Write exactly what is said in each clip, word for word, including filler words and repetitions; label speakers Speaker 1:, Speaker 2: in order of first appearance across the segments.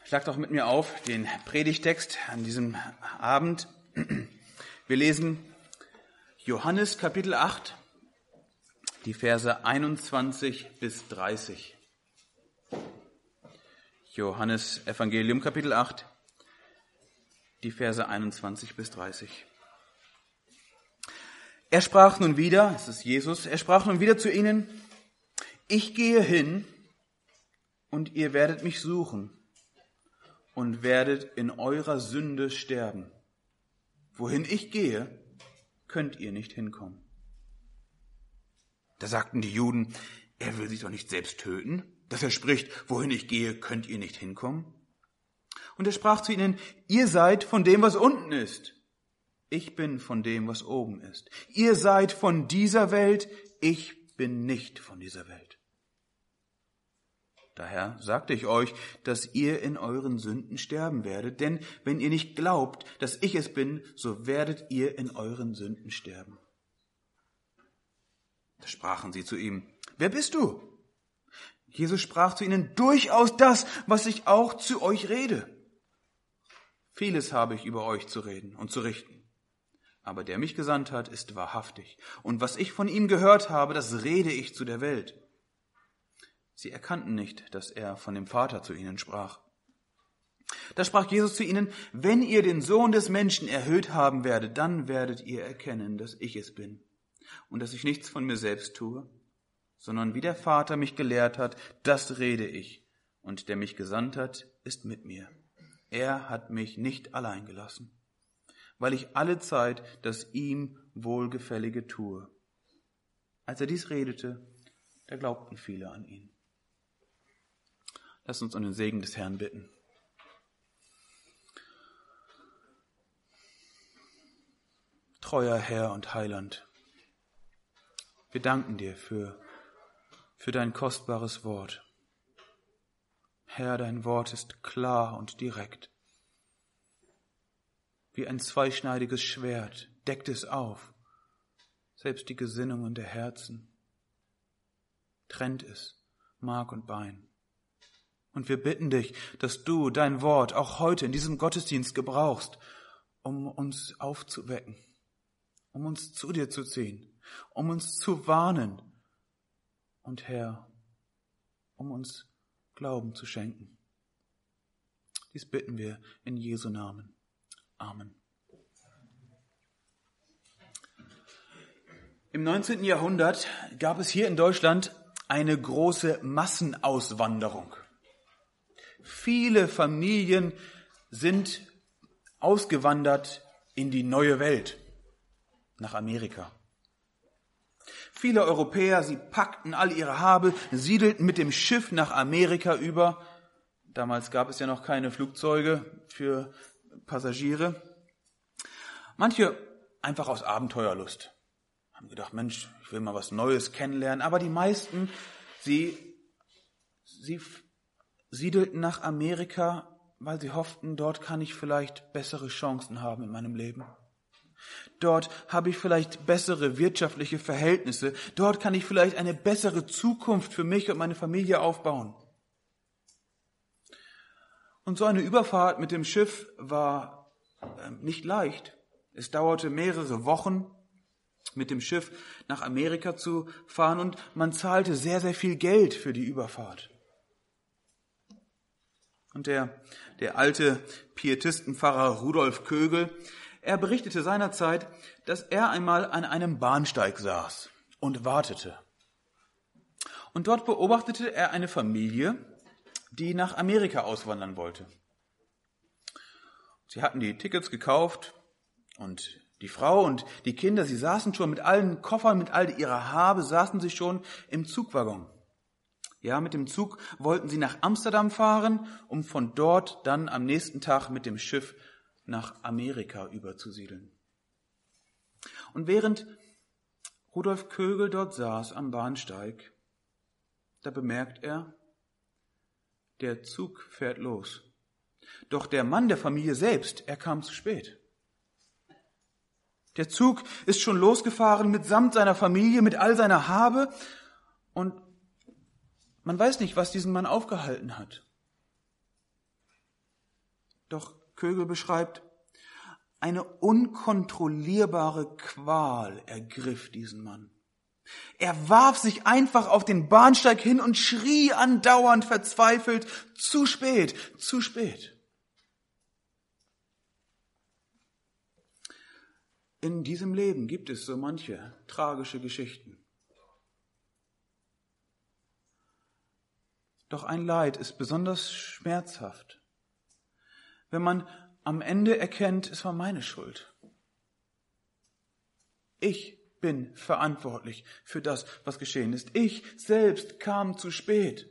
Speaker 1: Schlag doch mit mir auf den Predigtext an diesem Abend. Wir lesen Johannes Kapitel acht, die Verse einundzwanzig bis dreißig. Johannes Evangelium Kapitel acht, die Verse einundzwanzig bis dreißig. Er sprach nun wieder, es ist Jesus, er sprach nun wieder zu ihnen: Ich gehe hin, und ihr werdet mich suchen und werdet in eurer Sünde sterben. Wohin ich gehe, könnt ihr nicht hinkommen. Da sagten die Juden: Er will sich doch nicht selbst töten, dass er spricht: Wohin ich gehe, könnt ihr nicht hinkommen. Und er sprach zu ihnen: Ihr seid von dem, was unten ist. Ich bin von dem, was oben ist. Ihr seid von dieser Welt, ich bin nicht von dieser Welt. Daher sagte ich euch, dass ihr in euren Sünden sterben werdet, denn wenn ihr nicht glaubt, dass ich es bin, so werdet ihr in euren Sünden sterben. Da sprachen sie zu ihm: Wer bist du? Jesus sprach zu ihnen: Durchaus das, was ich auch zu euch rede. Vieles habe ich über euch zu reden und zu richten. Aber der mich gesandt hat, ist wahrhaftig. Und was ich von ihm gehört habe, das rede ich zu der Welt. Sie erkannten nicht, dass er von dem Vater zu ihnen sprach. Da sprach Jesus zu ihnen: Wenn ihr den Sohn des Menschen erhöht haben werdet, dann werdet ihr erkennen, dass ich es bin und dass ich nichts von mir selbst tue, sondern wie der Vater mich gelehrt hat, das rede ich, und der mich gesandt hat, ist mit mir. Er hat mich nicht allein gelassen, weil ich alle Zeit das ihm Wohlgefällige tue. Als er dies redete, da glaubten viele an ihn. Lass uns um den Segen des Herrn bitten. Treuer Herr und Heiland, wir danken dir für, für dein kostbares Wort. Herr, dein Wort ist klar und direkt. Wie ein zweischneidiges Schwert deckt es auf, selbst die Gesinnungen der Herzen, trennt es Mark und Bein. Und wir bitten dich, dass du dein Wort auch heute in diesem Gottesdienst gebrauchst, um uns aufzuwecken, um uns zu dir zu ziehen, um uns zu warnen und, Herr, um uns Glauben zu schenken. Dies bitten wir in Jesu Namen. Amen. Im neunzehnten Jahrhundert gab es hier in Deutschland eine große Massenauswanderung. Viele Familien sind ausgewandert in die neue Welt, nach Amerika. Viele Europäer, sie packten all ihre Habe, siedelten mit dem Schiff nach Amerika über. Damals gab es ja noch keine Flugzeuge für Passagiere. Manche einfach aus Abenteuerlust. Haben gedacht: Mensch, ich will mal was Neues kennenlernen. Aber die meisten, sie, sie siedelten nach Amerika, weil sie hofften, dort kann ich vielleicht bessere Chancen haben in meinem Leben. Dort habe ich vielleicht bessere wirtschaftliche Verhältnisse. Dort kann ich vielleicht eine bessere Zukunft für mich und meine Familie aufbauen. Und so eine Überfahrt mit dem Schiff war äh, nicht leicht. Es dauerte mehrere Wochen, mit dem Schiff nach Amerika zu fahren, und man zahlte sehr, sehr viel Geld für die Überfahrt. Und der, der alte Pietistenpfarrer Rudolf Kögel, er berichtete seinerzeit, dass er einmal an einem Bahnsteig saß und wartete. Und dort beobachtete er eine Familie, die nach Amerika auswandern wollte. Sie hatten die Tickets gekauft, und die Frau und die Kinder, sie saßen schon mit allen Koffern, mit all ihrer Habe, saßen sie schon im Zugwaggon. Ja, mit dem Zug wollten sie nach Amsterdam fahren, um von dort dann am nächsten Tag mit dem Schiff nach Amerika überzusiedeln. Und während Rudolf Kögel dort saß am Bahnsteig, da bemerkt er, der Zug fährt los. Doch der Mann der Familie selbst, er kam zu spät. Der Zug ist schon losgefahren mitsamt seiner Familie, mit all seiner Habe, und man weiß nicht, was diesen Mann aufgehalten hat. Doch Kögel beschreibt, eine unkontrollierbare Qual ergriff diesen Mann. Er warf sich einfach auf den Bahnsteig hin und schrie andauernd verzweifelt, zu spät, zu spät. In diesem Leben gibt es so manche tragische Geschichten. Doch ein Leid ist besonders schmerzhaft, wenn man am Ende erkennt, es war meine Schuld. Ich bin verantwortlich für das, was geschehen ist. Ich selbst kam zu spät.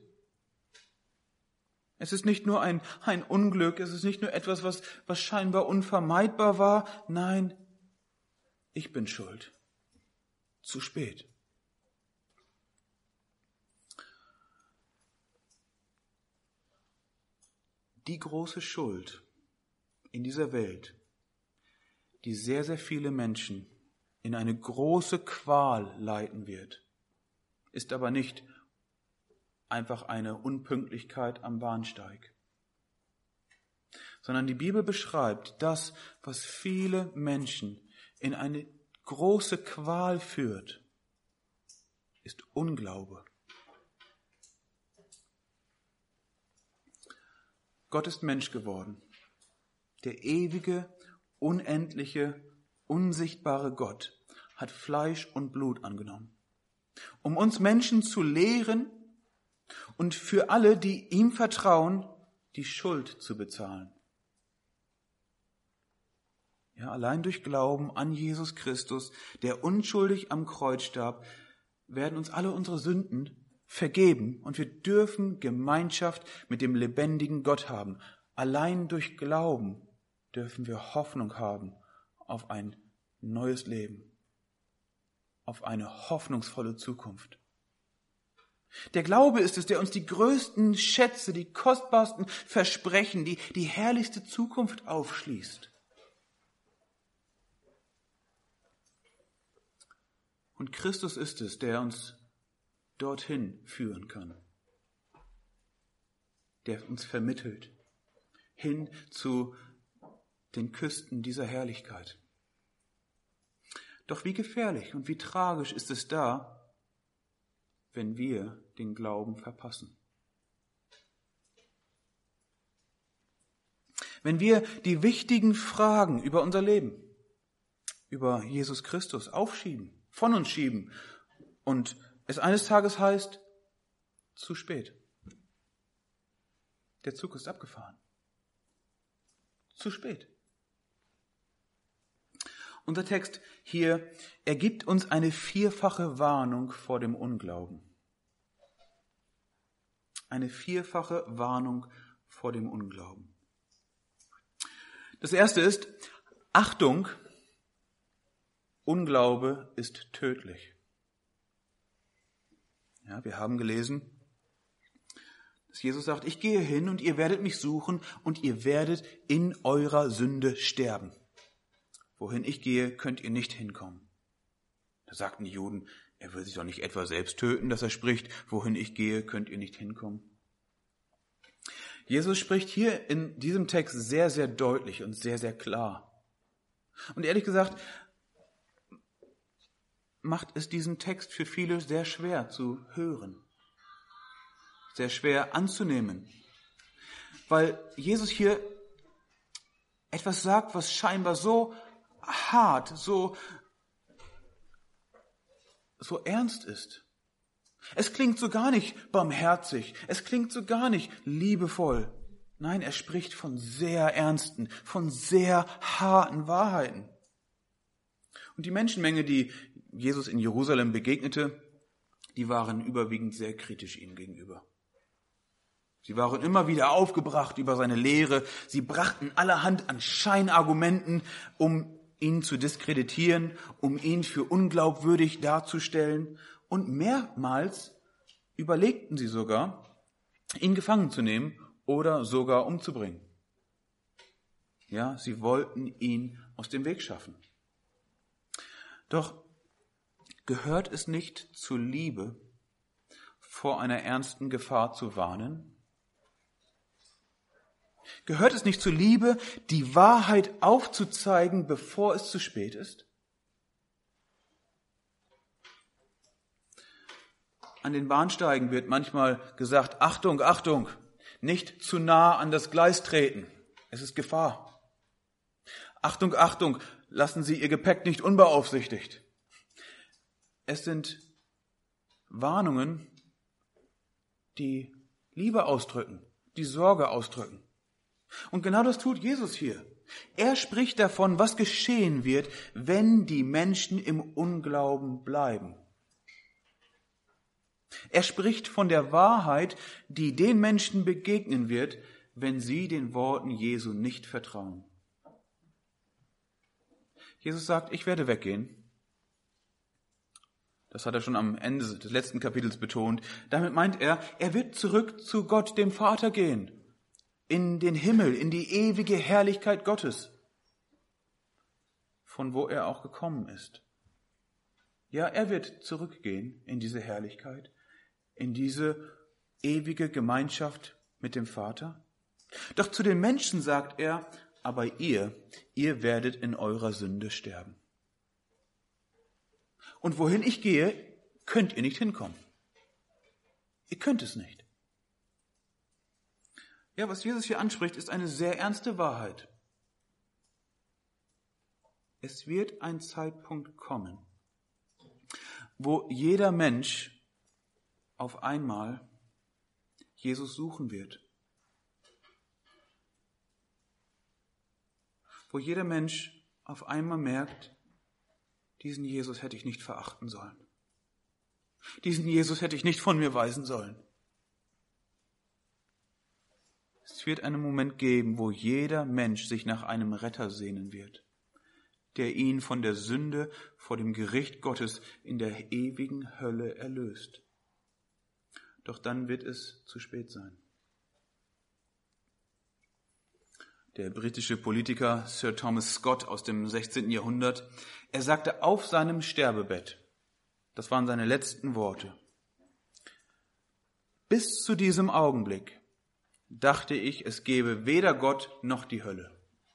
Speaker 1: Es ist nicht nur ein, ein Unglück, es ist nicht nur etwas, was, was scheinbar unvermeidbar war. Nein, ich bin schuld. Zu spät. Die große Schuld in dieser Welt, die sehr, sehr viele Menschen in eine große Qual leiten wird, ist aber nicht einfach eine Unpünktlichkeit am Bahnsteig, sondern die Bibel beschreibt das, was viele Menschen in eine große Qual führt, ist Unglaube. Gott ist Mensch geworden. Der ewige, unendliche, unsichtbare Gott hat Fleisch und Blut angenommen, um uns Menschen zu lehren und für alle, die ihm vertrauen, die Schuld zu bezahlen. Ja, allein durch Glauben an Jesus Christus, der unschuldig am Kreuz starb, werden uns alle unsere Sünden vergeben und wir dürfen Gemeinschaft mit dem lebendigen Gott haben. Allein durch Glauben dürfen wir Hoffnung haben auf ein neues Leben, auf eine hoffnungsvolle Zukunft. Der Glaube ist es, der uns die größten Schätze, die kostbarsten Versprechen, die, die herrlichste Zukunft aufschließt. Und Christus ist es, der uns dorthin führen kann, der uns vermittelt, hin zu den Küsten dieser Herrlichkeit. Doch wie gefährlich und wie tragisch ist es da, wenn wir den Glauben verpassen. Wenn wir die wichtigen Fragen über unser Leben, über Jesus Christus aufschieben, von uns schieben und es eines Tages heißt, zu spät. Der Zug ist abgefahren. Zu spät. Unser Text hier ergibt uns eine vierfache Warnung vor dem Unglauben. Eine vierfache Warnung vor dem Unglauben. Das erste ist, Achtung, Unglaube ist tödlich. Ja, wir haben gelesen, dass Jesus sagt, ich gehe hin und ihr werdet mich suchen und ihr werdet in eurer Sünde sterben. Wohin ich gehe, könnt ihr nicht hinkommen. Da sagten die Juden, er will sich doch nicht etwa selbst töten, dass er spricht, wohin ich gehe, könnt ihr nicht hinkommen. Jesus spricht hier in diesem Text sehr, sehr deutlich und sehr, sehr klar. Und ehrlich gesagt, macht es diesen Text für viele sehr schwer zu hören, sehr schwer anzunehmen, weil Jesus hier etwas sagt, was scheinbar so hart, so, so ernst ist. Es klingt so gar nicht barmherzig, es klingt so gar nicht liebevoll. Nein, er spricht von sehr ernsten, von sehr harten Wahrheiten. Und die Menschenmenge, die Jesus in Jerusalem begegnete, die waren überwiegend sehr kritisch ihm gegenüber. Sie waren immer wieder aufgebracht über seine Lehre. Sie brachten allerhand an Scheinargumenten, um ihn zu diskreditieren, um ihn für unglaubwürdig darzustellen. Und mehrmals überlegten sie sogar, ihn gefangen zu nehmen oder sogar umzubringen. Ja, sie wollten ihn aus dem Weg schaffen. Doch gehört es nicht zur Liebe, vor einer ernsten Gefahr zu warnen? Gehört es nicht zur Liebe, die Wahrheit aufzuzeigen, bevor es zu spät ist? An den Bahnsteigen wird manchmal gesagt, Achtung, Achtung, nicht zu nah an das Gleis treten. Es ist Gefahr. Achtung, Achtung, lassen Sie Ihr Gepäck nicht unbeaufsichtigt. Es sind Warnungen, die Liebe ausdrücken, die Sorge ausdrücken. Und genau das tut Jesus hier. Er spricht davon, was geschehen wird, wenn die Menschen im Unglauben bleiben. Er spricht von der Wahrheit, die den Menschen begegnen wird, wenn sie den Worten Jesu nicht vertrauen. Jesus sagt, ich werde weggehen. Das hat er schon am Ende des letzten Kapitels betont. Damit meint er, er wird zurück zu Gott, dem Vater, gehen. In den Himmel, in die ewige Herrlichkeit Gottes, von wo er auch gekommen ist. Ja, er wird zurückgehen in diese Herrlichkeit, in diese ewige Gemeinschaft mit dem Vater. Doch zu den Menschen sagt er, aber ihr, ihr werdet in eurer Sünde sterben. Und wohin ich gehe, könnt ihr nicht hinkommen. Ihr könnt es nicht. Ja, was Jesus hier anspricht, ist eine sehr ernste Wahrheit. Es wird ein Zeitpunkt kommen, wo jeder Mensch auf einmal Jesus suchen wird. Wo jeder Mensch auf einmal merkt, diesen Jesus hätte ich nicht verachten sollen. Diesen Jesus hätte ich nicht von mir weisen sollen. Es wird einen Moment geben, wo jeder Mensch sich nach einem Retter sehnen wird, der ihn von der Sünde vor dem Gericht Gottes in der ewigen Hölle erlöst. Doch dann wird es zu spät sein. Der britische Politiker Sir Thomas Scott aus dem sechzehnten Jahrhundert, er sagte auf seinem Sterbebett, das waren seine letzten Worte: Bis zu diesem Augenblick dachte ich, es gebe weder Gott noch die Hölle.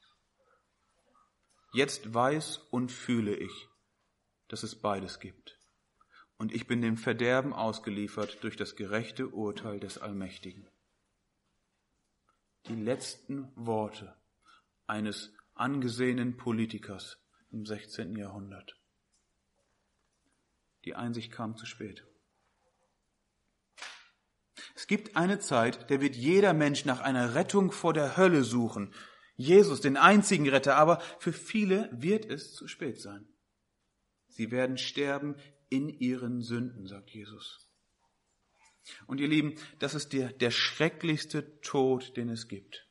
Speaker 1: Jetzt weiß und fühle ich, dass es beides gibt. Und ich bin dem Verderben ausgeliefert durch das gerechte Urteil des Allmächtigen. Die letzten Worte eines angesehenen Politikers im sechzehnten Jahrhundert. Die Einsicht kam zu spät. Es gibt eine Zeit, da wird jeder Mensch nach einer Rettung vor der Hölle suchen. Jesus, den einzigen Retter, aber für viele wird es zu spät sein. Sie werden sterben in ihren Sünden, sagt Jesus. Und ihr Lieben, das ist der, der schrecklichste Tod, den es gibt.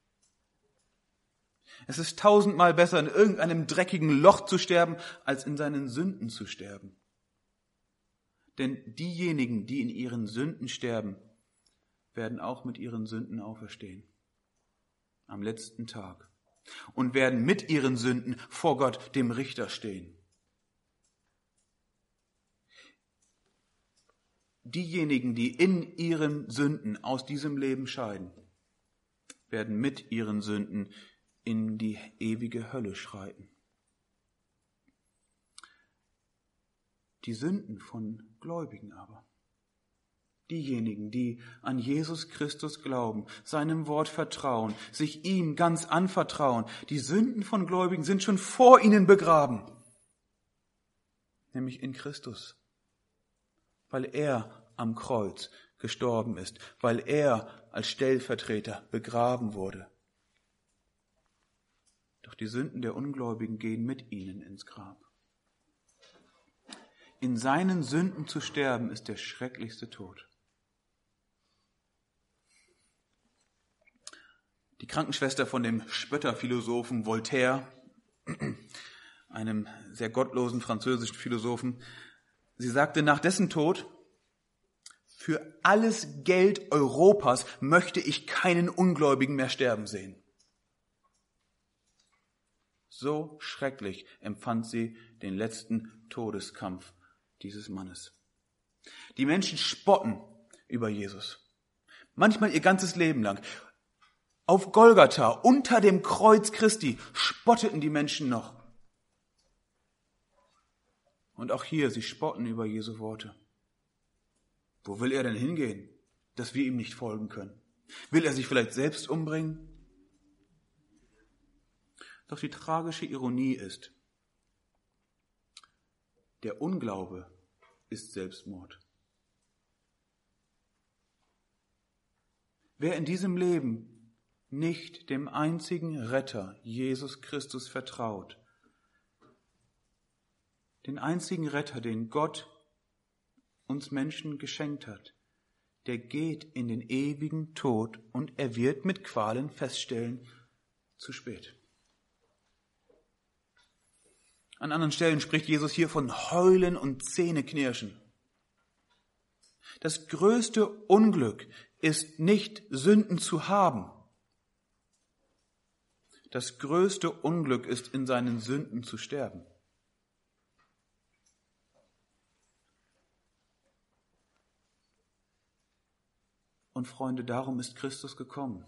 Speaker 1: Es ist tausendmal besser, in irgendeinem dreckigen Loch zu sterben, als in seinen Sünden zu sterben. Denn diejenigen, die in ihren Sünden sterben, werden auch mit ihren Sünden auferstehen. Am letzten Tag. Und werden mit ihren Sünden vor Gott, dem Richter, stehen. Diejenigen, die in ihren Sünden aus diesem Leben scheiden, werden mit ihren Sünden in die ewige Hölle schreiten. Die Sünden von Gläubigen aber, diejenigen, die an Jesus Christus glauben, seinem Wort vertrauen, sich ihm ganz anvertrauen, die Sünden von Gläubigen sind schon vor ihnen begraben, nämlich in Christus. Weil er am Kreuz gestorben ist, weil er als Stellvertreter begraben wurde. Doch die Sünden der Ungläubigen gehen mit ihnen ins Grab. In seinen Sünden zu sterben, ist der schrecklichste Tod. Die Krankenschwester von dem Spötterphilosophen Voltaire, einem sehr gottlosen französischen Philosophen, sie sagte nach dessen Tod: Für alles Geld Europas möchte ich keinen Ungläubigen mehr sterben sehen. So schrecklich empfand sie den letzten Todeskampf dieses Mannes. Die Menschen spotten über Jesus. Manchmal ihr ganzes Leben lang. Auf Golgatha, unter dem Kreuz Christi, spotteten die Menschen noch. Und auch hier, sie spotten über Jesu Worte. Wo will er denn hingehen, dass wir ihm nicht folgen können? Will er sich vielleicht selbst umbringen? Doch die tragische Ironie ist, der Unglaube ist Selbstmord. Wer in diesem Leben nicht dem einzigen Retter, Jesus Christus, vertraut, den einzigen Retter, den Gott uns Menschen geschenkt hat, der geht in den ewigen Tod und er wird mit Qualen feststellen, zu spät. An anderen Stellen spricht Jesus hier von Heulen und Zähneknirschen. Das größte Unglück ist nicht, Sünden zu haben. Das größte Unglück ist, in seinen Sünden zu sterben. Und Freunde, darum ist Christus gekommen.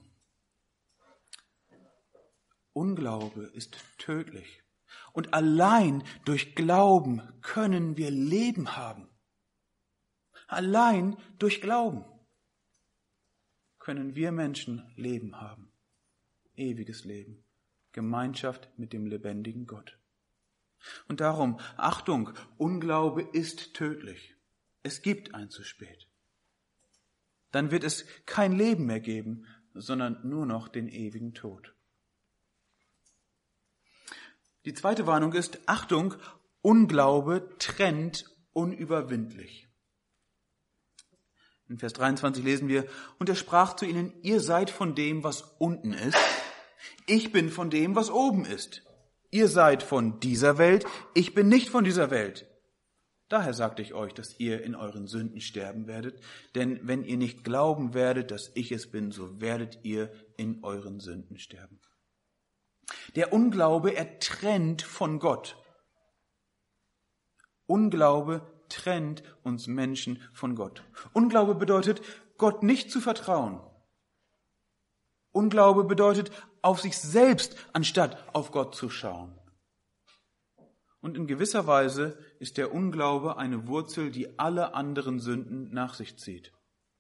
Speaker 1: Unglaube ist tödlich. Und allein durch Glauben können wir Leben haben. Allein durch Glauben können wir Menschen Leben haben. Ewiges Leben. Gemeinschaft mit dem lebendigen Gott. Und darum, Achtung, Unglaube ist tödlich. Es gibt ein zu spät. Dann wird es kein Leben mehr geben, sondern nur noch den ewigen Tod. Die zweite Warnung ist, Achtung, Unglaube trennt unüberwindlich. In Vers dreiundzwanzig lesen wir, und er sprach zu ihnen, ihr seid von dem, was unten ist, ich bin von dem, was oben ist. Ihr seid von dieser Welt, ich bin nicht von dieser Welt. Daher sagte ich euch, dass ihr in euren Sünden sterben werdet, denn wenn ihr nicht glauben werdet, dass ich es bin, so werdet ihr in euren Sünden sterben. Der Unglaube, er trennt von Gott. Unglaube trennt uns Menschen von Gott. Unglaube bedeutet, Gott nicht zu vertrauen. Unglaube bedeutet, auf sich selbst anstatt auf Gott zu schauen. Und in gewisser Weise ist der Unglaube eine Wurzel, die alle anderen Sünden nach sich zieht.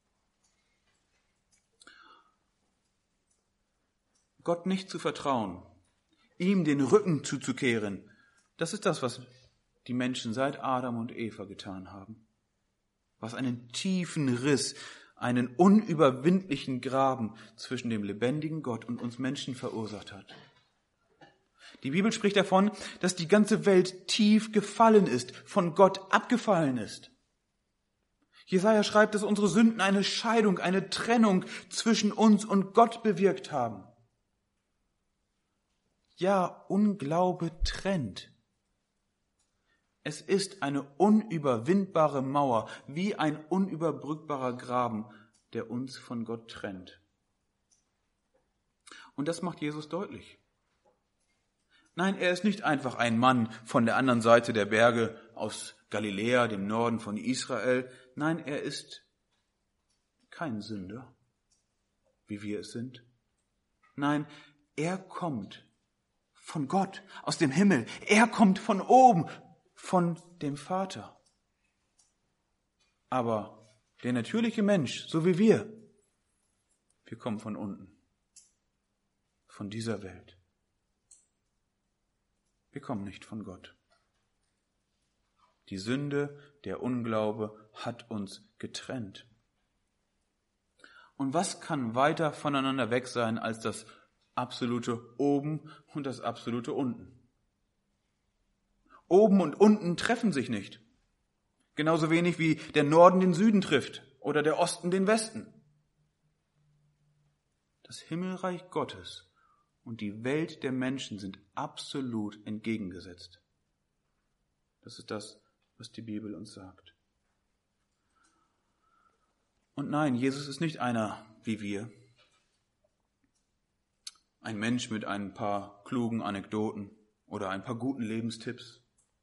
Speaker 1: Gott nicht zu vertrauen, ihm den Rücken zuzukehren, das ist das, was die Menschen seit Adam und Eva getan haben. Was einen tiefen Riss, einen unüberwindlichen Graben zwischen dem lebendigen Gott und uns Menschen verursacht hat. Die Bibel spricht davon, dass die ganze Welt tief gefallen ist, von Gott abgefallen ist. Jesaja schreibt, dass unsere Sünden eine Scheidung, eine Trennung zwischen uns und Gott bewirkt haben. Ja, Unglaube trennt. Es ist eine unüberwindbare Mauer, wie ein unüberbrückbarer Graben, der uns von Gott trennt. Und das macht Jesus deutlich. Nein, er ist nicht einfach ein Mann von der anderen Seite der Berge aus Galiläa, dem Norden von Israel. Nein, er ist kein Sünder, wie wir es sind. Nein, er kommt von Gott, aus dem Himmel. Er kommt von oben, von dem Vater. Aber der natürliche Mensch, so wie wir, wir kommen von unten, von dieser Welt. Wir kommen nicht von Gott. Die Sünde, der Unglaube hat uns getrennt. Und was kann weiter voneinander weg sein als das absolute Oben und das absolute Unten? Oben und unten treffen sich nicht. Genauso wenig wie der Norden den Süden trifft oder der Osten den Westen. Das Himmelreich Gottes und die Welt der Menschen sind absolut entgegengesetzt. Das ist das, was die Bibel uns sagt. Und nein, Jesus ist nicht einer wie wir. Ein Mensch mit ein paar klugen Anekdoten oder ein paar guten Lebenstipps.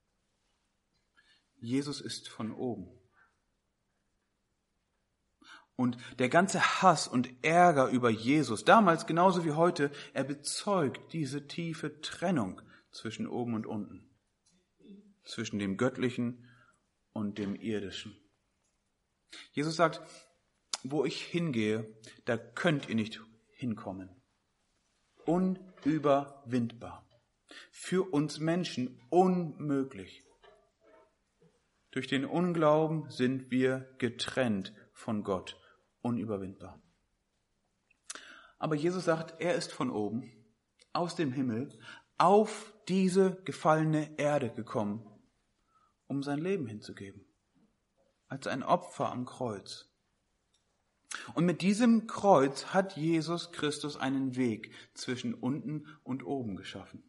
Speaker 1: Jesus ist von oben. Und der ganze Hass und Ärger über Jesus, damals genauso wie heute, er bezeugt diese tiefe Trennung zwischen oben und unten, zwischen dem Göttlichen und dem Irdischen. Jesus sagt, wo ich hingehe, da könnt ihr nicht hinkommen. Unüberwindbar. Für uns Menschen unmöglich. Durch den Unglauben sind wir getrennt von Gott. Unüberwindbar. Aber Jesus sagt, er ist von oben, aus dem Himmel, auf diese gefallene Erde gekommen, um sein Leben hinzugeben. Als ein Opfer am Kreuz. Und mit diesem Kreuz hat Jesus Christus einen Weg zwischen unten und oben geschaffen.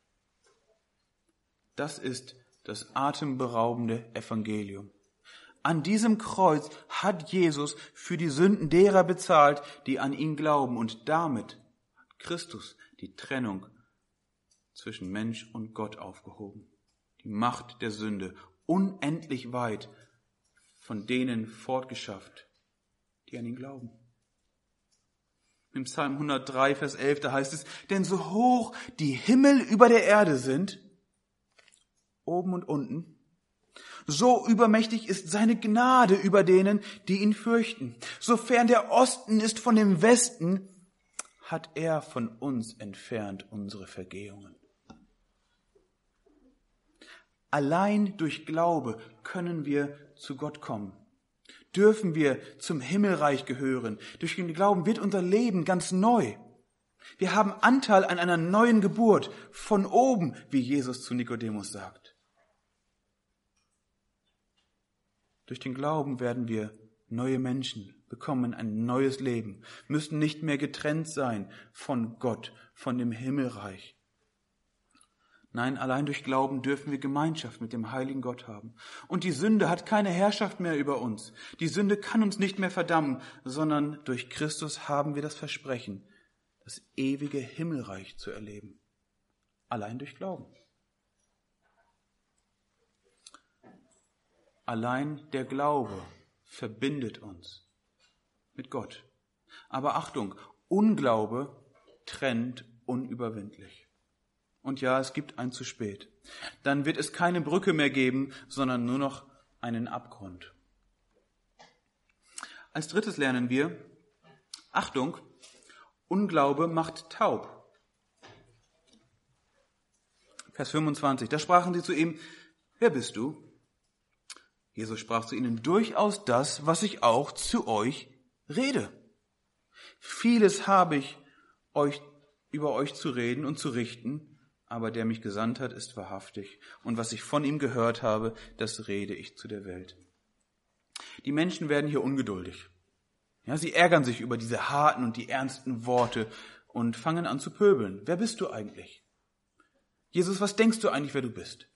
Speaker 1: Das ist das atemberaubende Evangelium. An diesem Kreuz hat Jesus für die Sünden derer bezahlt, die an ihn glauben. Und damit hat Christus die Trennung zwischen Mensch und Gott aufgehoben. Die Macht der Sünde unendlich weit von denen fortgeschafft, die an ihn glauben. Im Psalm hundertdrei, Vers elf, da heißt es, denn so hoch die Himmel über der Erde sind, oben und unten, so übermächtig ist seine Gnade über denen, die ihn fürchten. Sofern der Osten ist von dem Westen, hat er von uns entfernt unsere Vergehungen. Allein durch Glaube können wir zu Gott kommen. Dürfen wir zum Himmelreich gehören. Durch den Glauben wird unser Leben ganz neu. Wir haben Anteil an einer neuen Geburt von oben, wie Jesus zu Nikodemus sagt. Durch den Glauben werden wir neue Menschen, bekommen ein neues Leben, müssen nicht mehr getrennt sein von Gott, von dem Himmelreich. Nein, allein durch Glauben dürfen wir Gemeinschaft mit dem heiligen Gott haben. Und die Sünde hat keine Herrschaft mehr über uns. Die Sünde kann uns nicht mehr verdammen, sondern durch Christus haben wir das Versprechen, das ewige Himmelreich zu erleben. Allein durch Glauben. Allein der Glaube verbindet uns mit Gott. Aber Achtung, Unglaube trennt unüberwindlich. Und ja, es gibt ein zu spät. Dann wird es keine Brücke mehr geben, sondern nur noch einen Abgrund. Als drittes lernen wir, Achtung, Unglaube macht taub. Vers fünfundzwanzig, da sprachen sie zu ihm, wer bist du? Jesus sprach zu ihnen, durchaus das, was ich auch zu euch rede. Vieles habe ich euch über euch zu reden und zu richten, aber der mich gesandt hat, ist wahrhaftig. Und was ich von ihm gehört habe, das rede ich zu der Welt. Die Menschen werden hier ungeduldig. Ja, sie ärgern sich über diese harten und die ernsten Worte und fangen an zu pöbeln. Wer bist du eigentlich? Jesus, was denkst du eigentlich, wer du bist?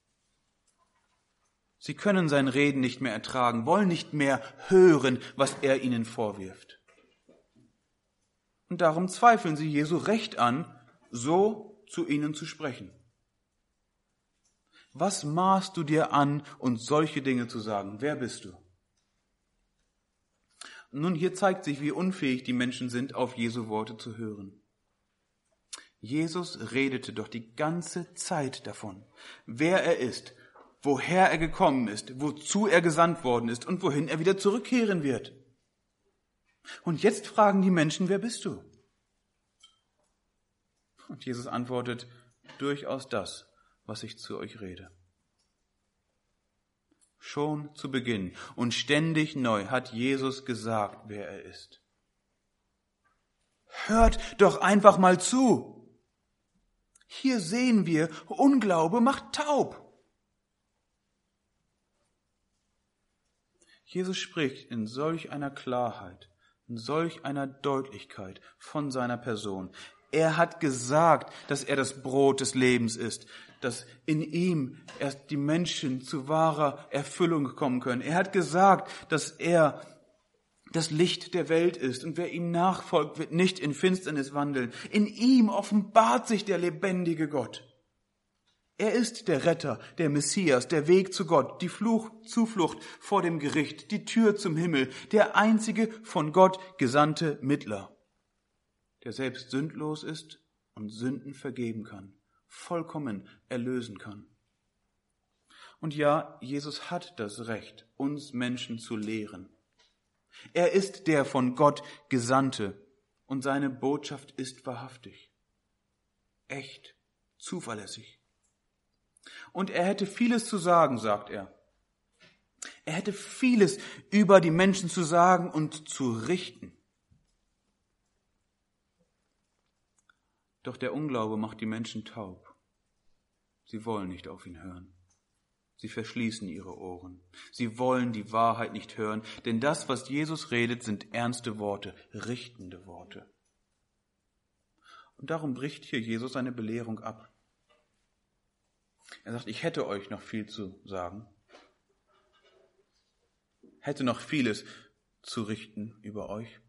Speaker 1: Sie können sein Reden nicht mehr ertragen, wollen nicht mehr hören, was er ihnen vorwirft. Und darum zweifeln sie Jesu Recht an, so zu ihnen zu sprechen. Was maßt du dir an, uns solche Dinge zu sagen? Wer bist du? Nun, hier zeigt sich, wie unfähig die Menschen sind, auf Jesu Worte zu hören. Jesus redete doch die ganze Zeit davon, wer er ist, woher er gekommen ist, wozu er gesandt worden ist und wohin er wieder zurückkehren wird. Und jetzt fragen die Menschen, wer bist du? Und Jesus antwortet, durchaus das, was ich zu euch rede. Schon zu Beginn und ständig neu hat Jesus gesagt, wer er ist. Hört doch einfach mal zu. Hier sehen wir, Unglaube macht taub. Jesus spricht in solch einer Klarheit, in solch einer Deutlichkeit von seiner Person. Er hat gesagt, dass er das Brot des Lebens ist, dass in ihm erst die Menschen zu wahrer Erfüllung kommen können. Er hat gesagt, dass er das Licht der Welt ist und wer ihm nachfolgt, wird nicht in Finsternis wandeln. In ihm offenbart sich der lebendige Gott. Er ist der Retter, der Messias, der Weg zu Gott, die Fluch, Zuflucht vor dem Gericht, die Tür zum Himmel, der einzige von Gott gesandte Mittler, der selbst sündlos ist und Sünden vergeben kann, vollkommen erlösen kann. Und ja, Jesus hat das Recht, uns Menschen zu lehren. Er ist der von Gott Gesandte und seine Botschaft ist wahrhaftig, echt, zuverlässig. Und er hätte vieles zu sagen, sagt er. Er hätte vieles über die Menschen zu sagen und zu richten. Doch der Unglaube macht die Menschen taub. Sie wollen nicht auf ihn hören. Sie verschließen ihre Ohren. Sie wollen die Wahrheit nicht hören, denn das, was Jesus redet, sind ernste Worte, richtende Worte. Und darum bricht hier Jesus seine Belehrung ab. Er sagt, ich hätte euch noch viel zu sagen, hätte noch vieles zu richten über euch.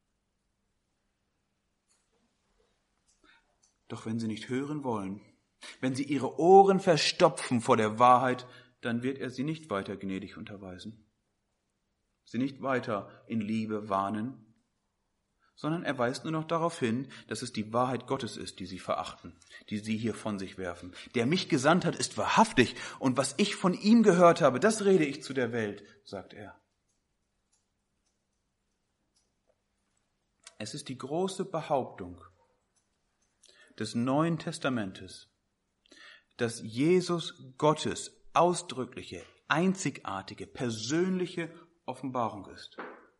Speaker 1: Doch wenn sie nicht hören wollen, wenn sie ihre Ohren verstopfen vor der Wahrheit, dann wird er sie nicht weiter gnädig unterweisen, sie nicht weiter in Liebe warnen, sondern er weist nur noch darauf hin, dass es die Wahrheit Gottes ist, die sie verachten, die sie hier von sich werfen. Der mich gesandt hat, ist wahrhaftig, und was ich von ihm gehört habe, das rede ich zu der Welt, sagt er. Es ist die große Behauptung des Neuen Testamentes, dass Jesus Gottes ausdrückliche, einzigartige, persönliche Offenbarung ist.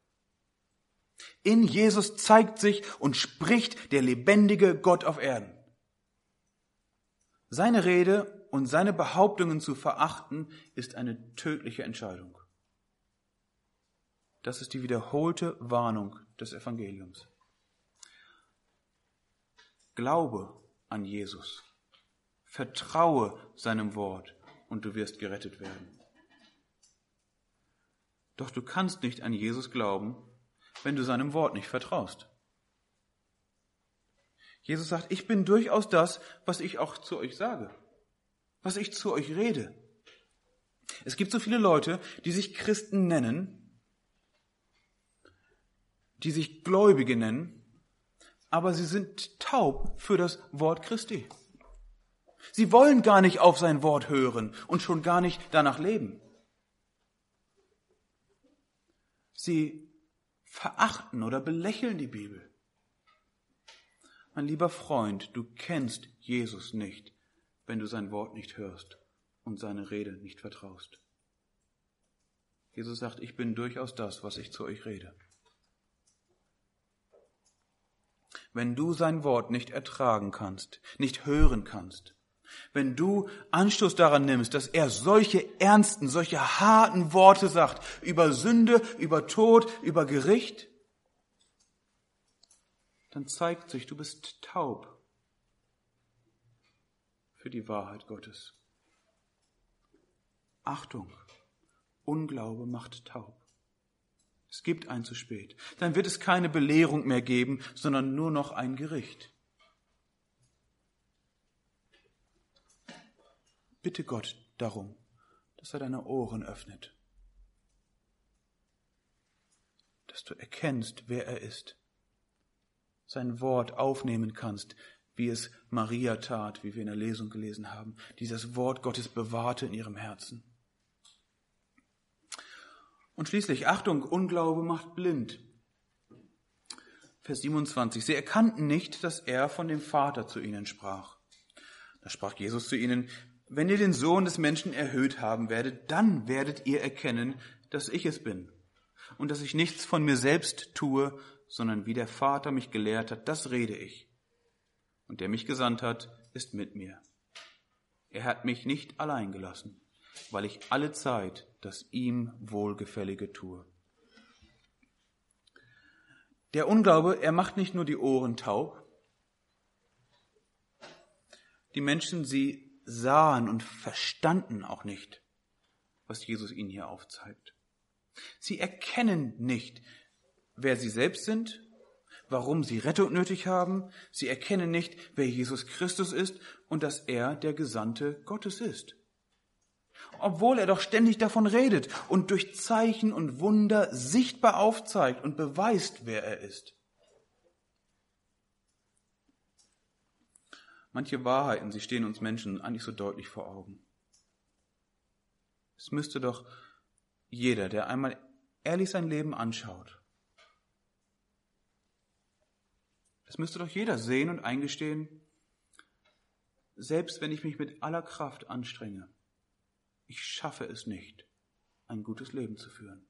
Speaker 1: In Jesus zeigt sich und spricht der lebendige Gott auf Erden. Seine Rede und seine Behauptungen zu verachten, ist eine tödliche Entscheidung. Das ist die wiederholte Warnung des Evangeliums. Glaube an Jesus, vertraue seinem Wort und du wirst gerettet werden. Doch du kannst nicht an Jesus glauben, wenn du seinem Wort nicht vertraust. Jesus sagt, ich bin durchaus das, was ich auch zu euch sage, was ich zu euch rede. Es gibt so viele Leute, die sich Christen nennen, die sich Gläubige nennen, aber sie sind taub für das Wort Christi. Sie wollen gar nicht auf sein Wort hören und schon gar nicht danach leben. Sie verachten oder belächeln die Bibel. Mein lieber Freund, du kennst Jesus nicht, wenn du sein Wort nicht hörst und seine Rede nicht vertraust. Jesus sagt, ich bin durchaus das, was ich zu euch rede. Wenn du sein Wort nicht ertragen kannst, nicht hören kannst, wenn du Anstoß daran nimmst, dass er solche ernsten, solche harten Worte sagt über Sünde, über Tod, über Gericht, dann zeigt sich, du bist taub für die Wahrheit Gottes. Achtung, Unglaube macht taub. Es gibt ein zu spät. Dann wird es keine Belehrung mehr geben, sondern nur noch ein Gericht. Bitte Gott darum, dass er deine Ohren öffnet, dass du erkennst, wer er ist, sein Wort aufnehmen kannst, wie es Maria tat, wie wir in der Lesung gelesen haben, die das Wort Gottes bewahrte in ihrem Herzen. Und schließlich, Achtung, Unglaube macht blind. Vers siebenundzwanzig, sie erkannten nicht, dass er von dem Vater zu ihnen sprach. Da sprach Jesus zu ihnen, wenn ihr den Sohn des Menschen erhöht haben werdet, dann werdet ihr erkennen, dass ich es bin und dass ich nichts von mir selbst tue, sondern wie der Vater mich gelehrt hat, das rede ich. Und der mich gesandt hat, ist mit mir. Er hat mich nicht allein gelassen, weil ich alle Zeit das ihm Wohlgefällige tue. Der Unglaube, er macht nicht nur die Ohren taub. Die Menschen, sie sahen und verstanden auch nicht, was Jesus ihnen hier aufzeigt. Sie erkennen nicht, wer sie selbst sind, warum sie Rettung nötig haben. Sie erkennen nicht, wer Jesus Christus ist und dass er der Gesandte Gottes ist. Obwohl er doch ständig davon redet und durch Zeichen und Wunder sichtbar aufzeigt und beweist, wer er ist. Manche Wahrheiten, sie stehen uns Menschen eigentlich so deutlich vor Augen. Es müsste doch jeder, der einmal ehrlich sein Leben anschaut, es müsste doch jeder sehen und eingestehen, selbst wenn ich mich mit aller Kraft anstrenge, ich schaffe es nicht, ein gutes Leben zu führen.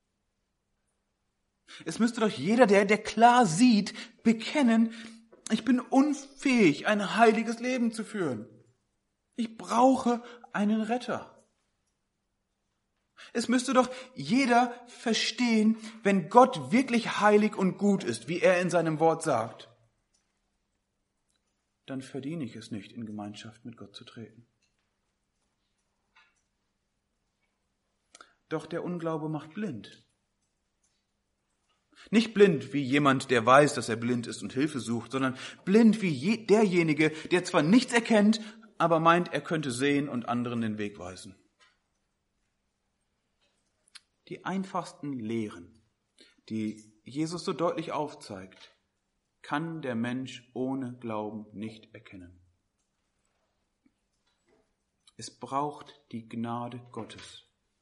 Speaker 1: Es müsste doch jeder, der, der klar sieht, bekennen, ich bin unfähig, ein heiliges Leben zu führen. Ich brauche einen Retter. Es müsste doch jeder verstehen, wenn Gott wirklich heilig und gut ist, wie er in seinem Wort sagt, dann verdiene ich es nicht, in Gemeinschaft mit Gott zu treten. Doch der Unglaube macht blind. Nicht blind wie jemand, der weiß, dass er blind ist und Hilfe sucht, sondern blind wie je, derjenige, der zwar nichts erkennt, aber meint, er könnte sehen und anderen den Weg weisen. Die einfachsten Lehren, die Jesus so deutlich aufzeigt, kann der Mensch ohne Glauben nicht erkennen. Es braucht die Gnade Gottes,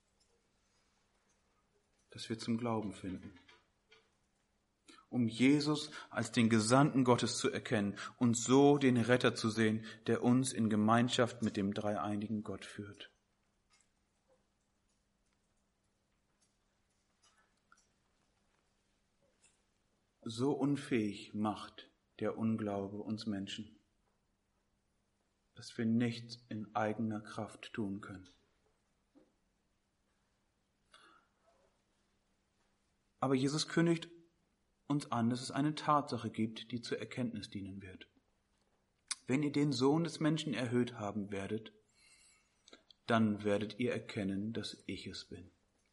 Speaker 1: dass wir zum Glauben finden, um Jesus als den Gesandten Gottes zu erkennen und so den Retter zu sehen, der uns in Gemeinschaft mit dem dreieinigen Gott führt. So unfähig macht der Unglaube uns Menschen, dass wir nichts in eigener Kraft tun können. Aber Jesus kündigt uns an, dass es eine Tatsache gibt, die zur Erkenntnis dienen wird. Wenn ihr den Sohn des Menschen erhöht haben werdet, dann werdet ihr erkennen, dass ich es bin.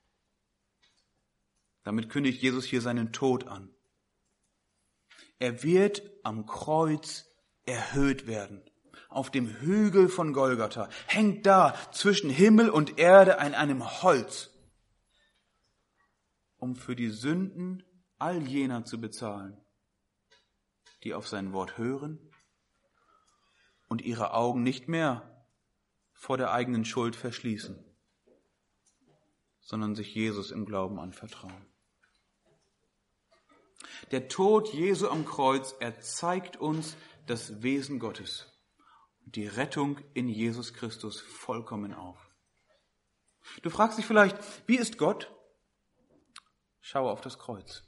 Speaker 1: Damit kündigt Jesus hier seinen Tod an. Er wird am Kreuz erhöht werden. Auf dem Hügel von Golgatha, hängt da zwischen Himmel und Erde an einem Holz, um für die Sünden all jener zu bezahlen, die auf sein Wort hören und ihre Augen nicht mehr vor der eigenen Schuld verschließen, sondern sich Jesus im Glauben anvertrauen. Der Tod Jesu am Kreuz, er zeigt uns das Wesen Gottes und die Rettung in Jesus Christus vollkommen auf. Du fragst dich vielleicht, wie ist Gott? Schaue auf das Kreuz.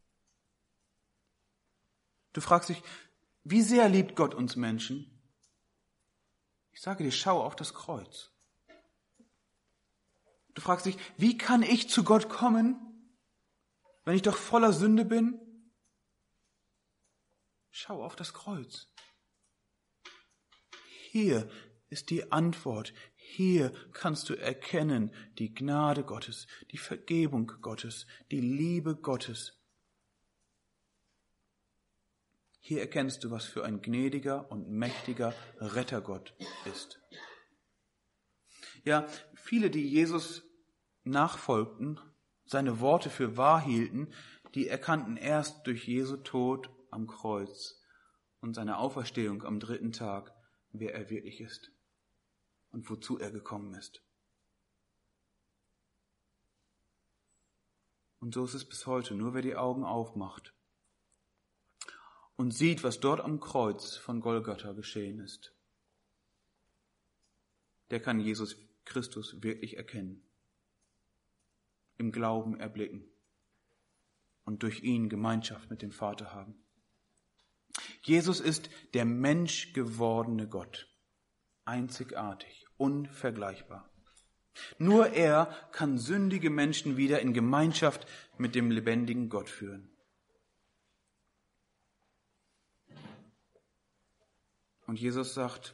Speaker 1: Du fragst dich, wie sehr liebt Gott uns Menschen? Ich sage dir, schaue auf das Kreuz. Du fragst dich, wie kann ich zu Gott kommen, wenn ich doch voller Sünde bin? Schau auf das Kreuz. Hier ist die Antwort. Hier kannst du erkennen die Gnade Gottes, die Vergebung Gottes, die Liebe Gottes. Hier erkennst du, was für ein gnädiger und mächtiger Rettergott ist. Ja, viele, die Jesus nachfolgten, seine Worte für wahr hielten, die erkannten erst durch Jesu Tod am Kreuz und seine Auferstehung am dritten Tag, wer er wirklich ist und wozu er gekommen ist. Und so ist es bis heute. Nur wer die Augen aufmacht und sieht, was dort am Kreuz von Golgatha geschehen ist, der kann Jesus Christus wirklich erkennen, im Glauben erblicken und durch ihn Gemeinschaft mit dem Vater haben. Jesus ist der menschgewordene Gott, einzigartig, unvergleichbar. Nur er kann sündige Menschen wieder in Gemeinschaft mit dem lebendigen Gott führen. Und Jesus sagt,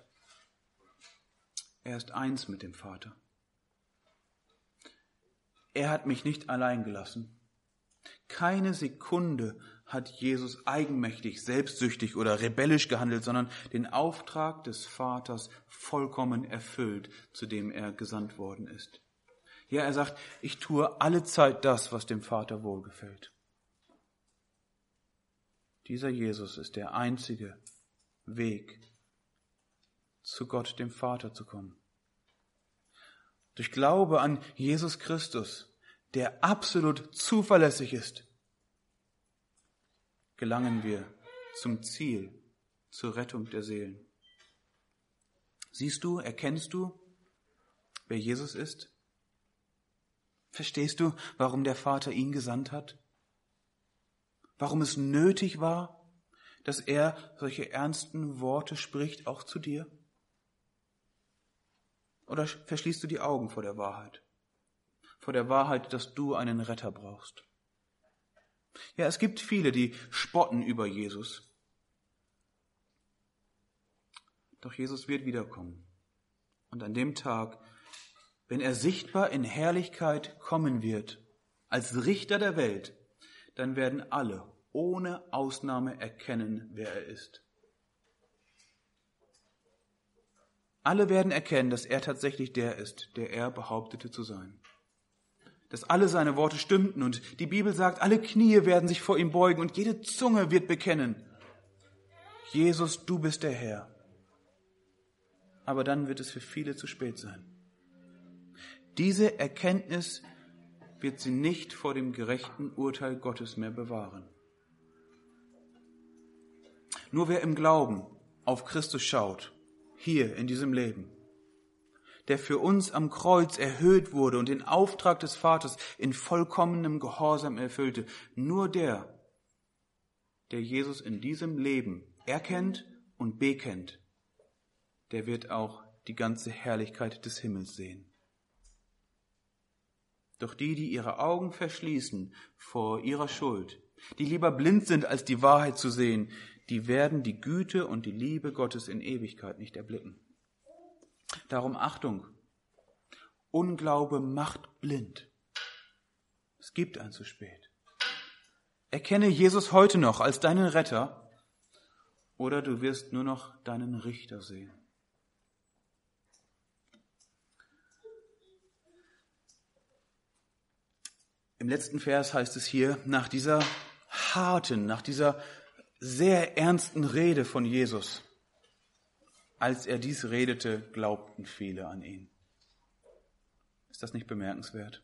Speaker 1: er ist eins mit dem Vater. Er hat mich nicht allein gelassen. Keine Sekunde hat Jesus eigenmächtig, selbstsüchtig oder rebellisch gehandelt, sondern den Auftrag des Vaters vollkommen erfüllt, zu dem er gesandt worden ist. Ja, er sagt, ich tue alle Zeit das, was dem Vater wohlgefällt. Dieser Jesus ist der einzige Weg, zu Gott, dem Vater, zu kommen. Durch Glaube an Jesus Christus, der absolut zuverlässig ist, gelangen wir zum Ziel, zur Rettung der Seelen. Siehst du, erkennst du, wer Jesus ist? Verstehst du, warum der Vater ihn gesandt hat? Warum es nötig war, dass er solche ernsten Worte spricht, auch zu dir? Oder verschließt du die Augen vor der Wahrheit? Vor der Wahrheit, dass du einen Retter brauchst. Ja, es gibt viele, die spotten über Jesus. Doch Jesus wird wiederkommen. Und an dem Tag, wenn er sichtbar in Herrlichkeit kommen wird, als Richter der Welt, dann werden alle ohne Ausnahme erkennen, wer er ist. Alle werden erkennen, dass er tatsächlich der ist, der er behauptete zu sein. Dass alle seine Worte stimmten und die Bibel sagt, alle Knie werden sich vor ihm beugen und jede Zunge wird bekennen: Jesus, du bist der Herr. Aber dann wird es für viele zu spät sein. Diese Erkenntnis wird sie nicht vor dem gerechten Urteil Gottes mehr bewahren. Nur wer im Glauben auf Christus schaut, hier in diesem Leben, der für uns am Kreuz erhöht wurde und den Auftrag des Vaters in vollkommenem Gehorsam erfüllte, nur der, der Jesus in diesem Leben erkennt und bekennt, der wird auch die ganze Herrlichkeit des Himmels sehen. Doch die, die ihre Augen verschließen vor ihrer Schuld, die lieber blind sind, als die Wahrheit zu sehen, die werden die Güte und die Liebe Gottes in Ewigkeit nicht erblicken. Darum Achtung, Unglaube macht blind. Es gibt ein zu spät. Erkenne Jesus heute noch als deinen Retter, oder du wirst nur noch deinen Richter sehen. Im letzten Vers heißt es hier, nach dieser harten, nach dieser sehr ernsten Rede von Jesus: Als er dies redete, glaubten viele an ihn. Ist das nicht bemerkenswert?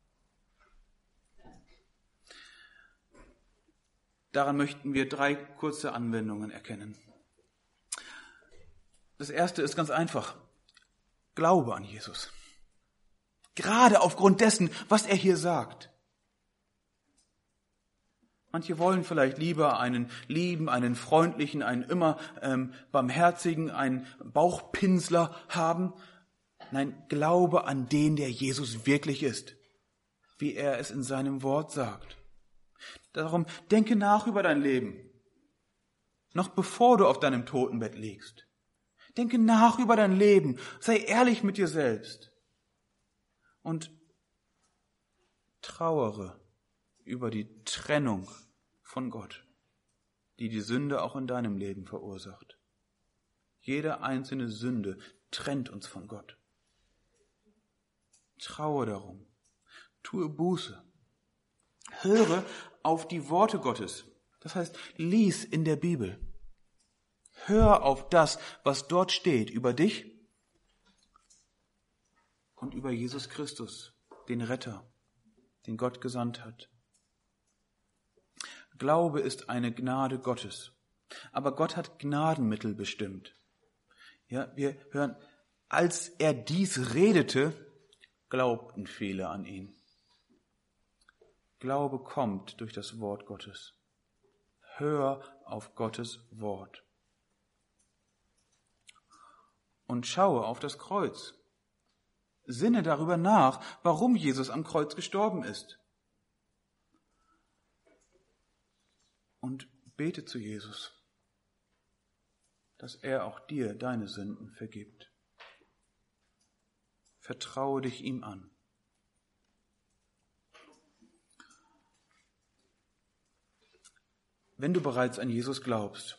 Speaker 1: Daran möchten wir drei kurze Anwendungen erkennen. Das erste ist ganz einfach: Glaube an Jesus. Gerade aufgrund dessen, was er hier sagt. Manche wollen vielleicht lieber einen lieben, einen freundlichen, einen immer ähm, barmherzigen, einen Bauchpinsler haben. Nein, glaube an den, der Jesus wirklich ist, wie er es in seinem Wort sagt. Darum denke nach über dein Leben, noch bevor du auf deinem Totenbett liegst. Denke nach über dein Leben, sei ehrlich mit dir selbst und trauere über die Trennung von Gott, die die Sünde auch in deinem Leben verursacht. Jede einzelne Sünde trennt uns von Gott. Traue darum, tue Buße, höre auf die Worte Gottes, das heißt, lies in der Bibel. Hör auf das, was dort steht über dich und über Jesus Christus, den Retter, den Gott gesandt hat. Glaube ist eine Gnade Gottes. Aber Gott hat Gnadenmittel bestimmt. Ja, wir hören, als er dies redete, glaubten viele an ihn. Glaube kommt durch das Wort Gottes. Hör auf Gottes Wort. Und schaue auf das Kreuz. Sinne darüber nach, warum Jesus am Kreuz gestorben ist. Und bete zu Jesus, dass er auch dir deine Sünden vergibt. Vertraue dich ihm an. wenn du bereits an Jesus glaubst,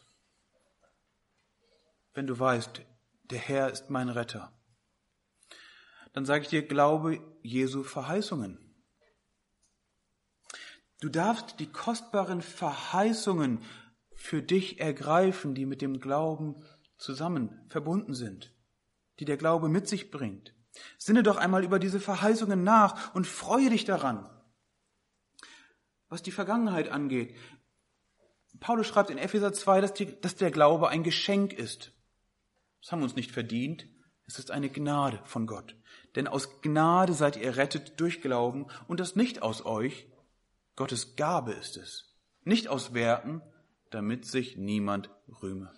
Speaker 1: wenn du weißt, der Herr ist mein Retter, dann sage ich dir, glaube Jesu Verheißungen. Du darfst die kostbaren Verheißungen für dich ergreifen, die mit dem Glauben zusammen verbunden sind, die der Glaube mit sich bringt. Sinne doch einmal über diese Verheißungen nach und freue dich daran. Was die Vergangenheit angeht, Paulus schreibt in Epheser zwei, dass, die, dass der Glaube ein Geschenk ist. Das haben wir uns nicht verdient, es ist eine Gnade von Gott. Denn aus Gnade seid ihr errettet durch Glauben und das nicht aus euch, Gottes Gabe ist es, nicht aus Werken, damit sich niemand rühme.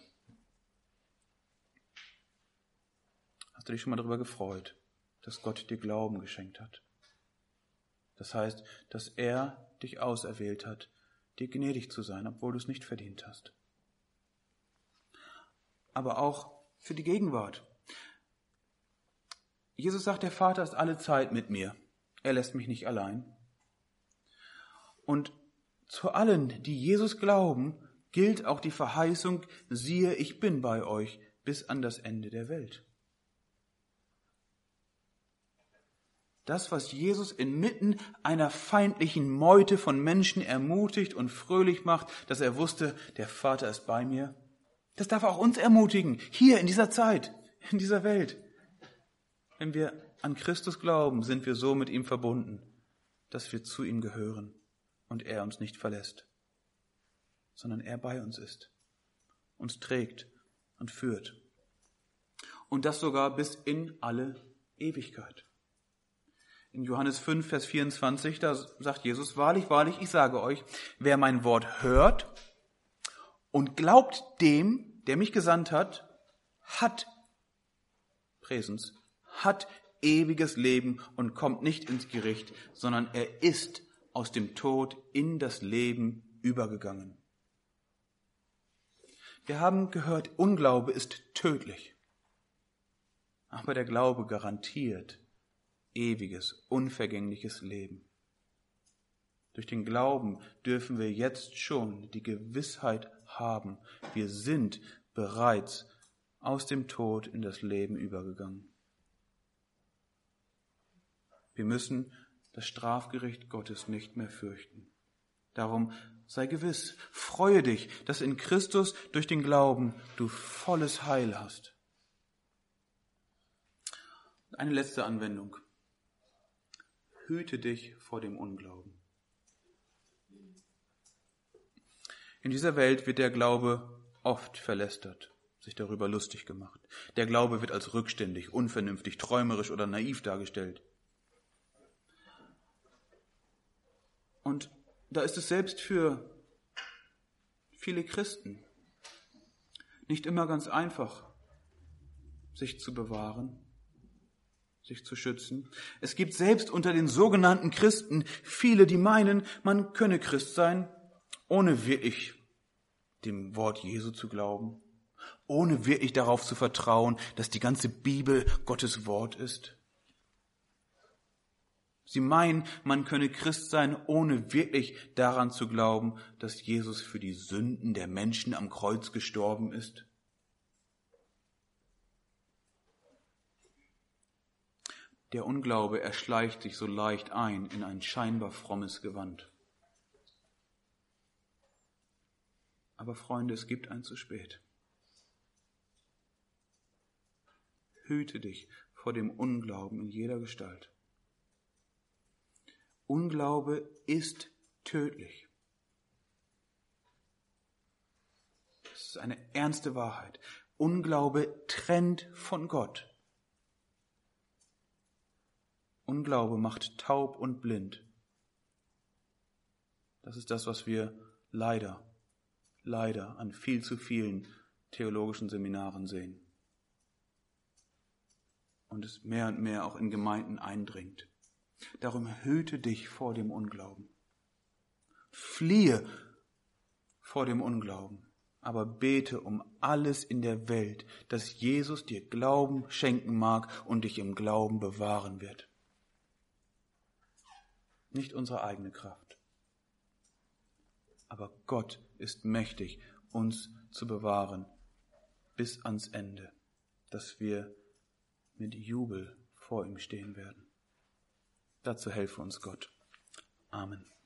Speaker 1: Hast du dich schon mal darüber gefreut, dass Gott dir Glauben geschenkt hat? Das heißt, dass er dich auserwählt hat, dir gnädig zu sein, obwohl du es nicht verdient hast. Aber auch für die Gegenwart. Jesus sagt, der Vater ist alle Zeit mit mir. Er lässt mich nicht allein. Und zu allen, die Jesus glauben, gilt auch die Verheißung, siehe, ich bin bei euch bis an das Ende der Welt. Das, was Jesus inmitten einer feindlichen Meute von Menschen ermutigt und fröhlich macht, dass er wusste, der Vater ist bei mir, das darf auch uns ermutigen, hier in dieser Zeit, in dieser Welt. Wenn wir an Christus glauben, sind wir so mit ihm verbunden, dass wir zu ihm gehören und er uns nicht verlässt, sondern er bei uns ist, uns trägt und führt. Und das sogar bis in alle Ewigkeit. In Johannes fünf, Vers vierundzwanzig, da sagt Jesus, wahrlich, wahrlich, ich sage euch, wer mein Wort hört und glaubt dem, der mich gesandt hat, hat, Präsens, hat ewiges Leben und kommt nicht ins Gericht, sondern er ist aus dem Tod in das Leben übergegangen. Wir haben gehört, Unglaube ist tödlich, aber der Glaube garantiert ewiges, unvergängliches Leben. Durch den Glauben dürfen wir jetzt schon die Gewissheit haben, wir sind bereits aus dem Tod in das Leben übergegangen. Wir müssen das Strafgericht Gottes nicht mehr fürchten. Darum sei gewiss, freue dich, dass in Christus durch den Glauben du volles Heil hast. Eine letzte Anwendung. Hüte dich vor dem Unglauben. In dieser Welt wird der Glaube oft verlästert, sich darüber lustig gemacht. Der Glaube wird als rückständig, unvernünftig, träumerisch oder naiv dargestellt. Und da ist es selbst für viele Christen nicht immer ganz einfach, sich zu bewahren, sich zu schützen. Es gibt selbst unter den sogenannten Christen viele, die meinen, man könne Christ sein, ohne wirklich dem Wort Jesu zu glauben, ohne wirklich darauf zu vertrauen, dass die ganze Bibel Gottes Wort ist. Sie meinen, man könne Christ sein, ohne wirklich daran zu glauben, dass Jesus für die Sünden der Menschen am Kreuz gestorben ist. Der Unglaube erschleicht sich so leicht ein in ein scheinbar frommes Gewand. Aber Freunde, es gibt ein zu spät. Hüte dich vor dem Unglauben in jeder Gestalt. Unglaube ist tödlich. Das ist eine ernste Wahrheit. Unglaube trennt von Gott. Unglaube macht taub und blind. Das ist das, was wir leider, leider an viel zu vielen theologischen Seminaren sehen. Und es mehr und mehr auch in Gemeinden eindringt. Darum hüte dich vor dem Unglauben. Fliehe vor dem Unglauben, aber bete um alles in der Welt, dass Jesus dir Glauben schenken mag und dich im Glauben bewahren wird. Nicht unsere eigene Kraft, Aber Gott ist mächtig, uns zu bewahren bis ans Ende, dass wir mit Jubel vor ihm stehen werden. Dazu helfe uns Gott. Amen.